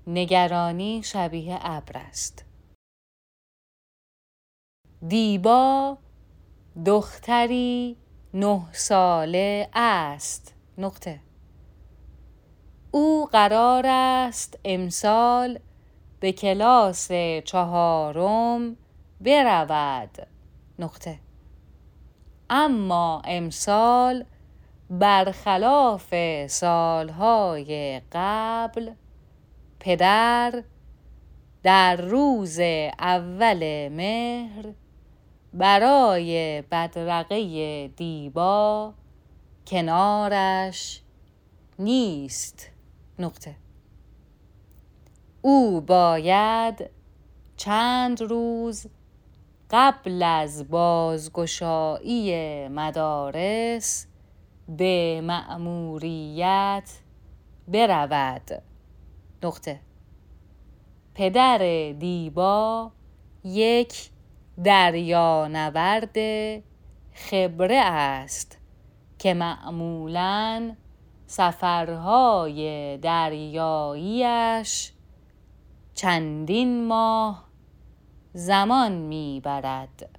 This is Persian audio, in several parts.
نگرانی شبیه ابر است. دیبا دختری 9 ساله است. او قرار است امسال به کلاس 4 برود. اما امسال برخلاف سالهای قبل پدر در روز اول مهر برای بدرقه دیبا کنارش نیست. او باید چند روز قبل از بازگشایی مدارس به مأموریت برود. پدر دیبا یک دریانورد خبره است که معمولاً سفرهای دریاییش چندین ماه زمان میبرد.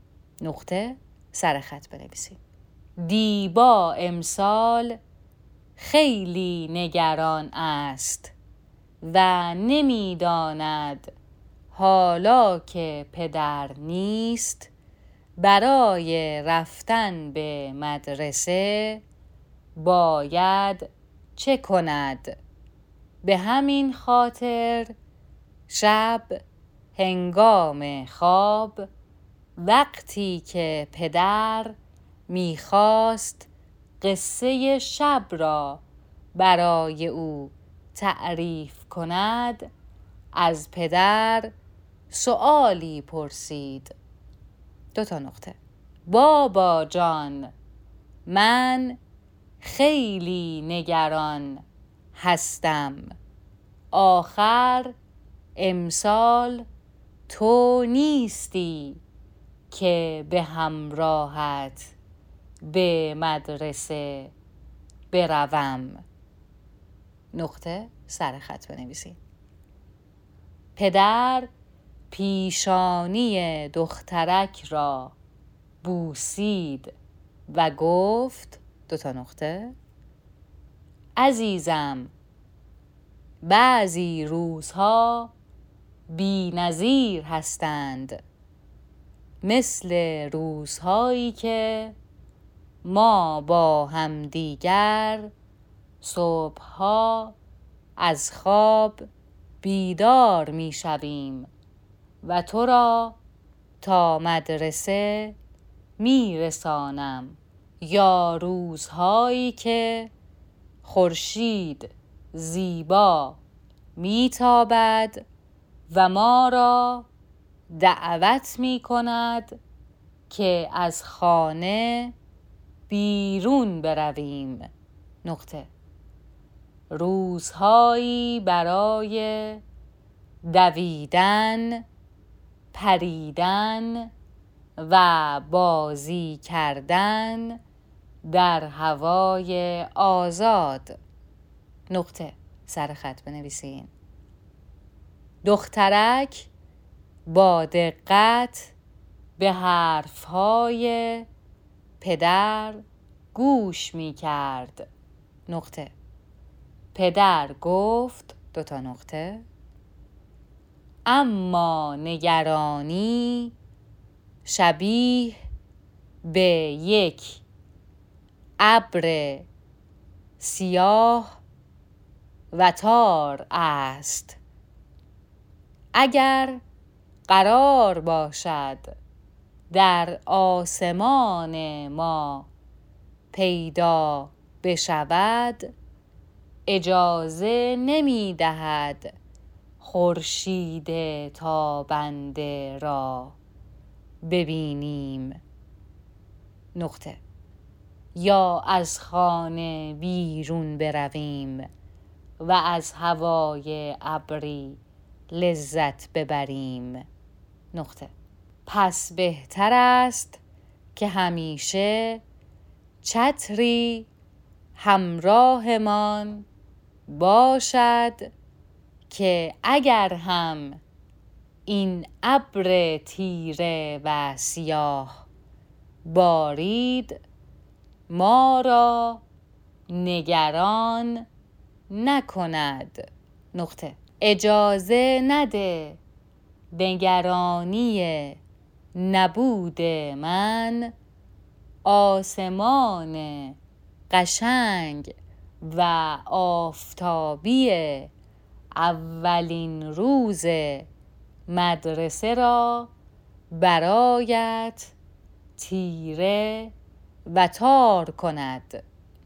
سرخط بنویسید. دیبا امسال خیلی نگران است و نمیداند حالا که پدر نیست برای رفتن به مدرسه باید چه کند. به همین خاطر شب هنگام خواب وقتی که پدر میخواست قصه شب را برای او تعریف کند از پدر سؤالی پرسید. 2 نقطه. بابا جان، من خیلی نگران هستم. آخر امسال تو نیستی که به همراهت به مدرسه بروم. سرخط بنویسید. پدر پیشانی دخترک را بوسید و گفت 2 نقطه. عزیزم، بعضی روزها بی‌نظیر هستند، مثل روزهایی که ما با همدیگر صبحها از خواب بیدار میشویم و تو را تا مدرسه میرسانم، یا روزهایی که خورشید زیبا میتابد و ما را دعوت میکند که از خانه بیرون برویم. روزهایی برای دویدن، پریدن و بازی کردن در هوای آزاد. سرخط بنویسین. دخترک با دقت به حرفهای پدر گوش می کرد. پدر گفت 2 نقطه. اما نگرانی شبیه به یک ابر سیاه و تار است. اگر قرار باشد در آسمان ما پیدا بشود اجازه نمی دهد خورشید تابنده را ببینیم. یا از خانه بیرون برویم و از هوای ابری لذت ببریم. پس بهتر است که همیشه چتری همراهمان باشد که اگر هم این ابر تیره و سیاه بارید، ما را نگران نکند. اجازه نده نگرانی نبود من، آسمان قشنگ و آفتابی اولین روز مدرسه را برایت تیره و تار کند.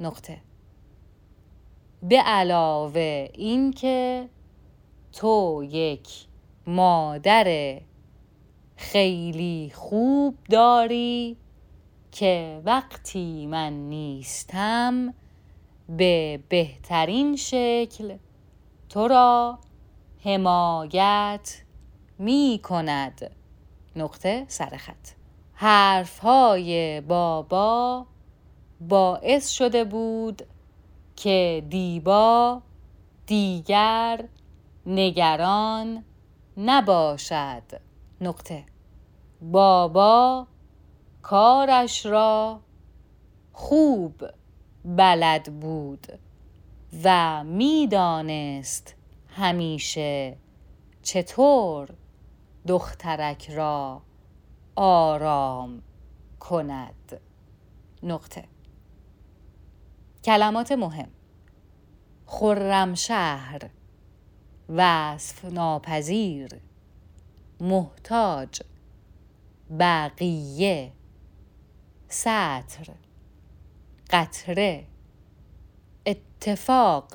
به علاوه این که تو یک مادر خیلی خوب داری که وقتی من نیستم به بهترین شکل تو را حمایت می کند. حرفهای بابا باعث شده بود که دیبا دیگر نگران نباشد. بابا کارش را خوب بلد بود و میدانست همیشه چطور دخترک را آرام کند. کلمات مهم: خرمشهر، وصف ناپذیر، محتاج، بقیه، سطر، قطره، اتفاق،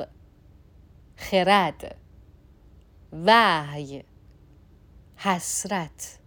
خرد، وحی، حسرت.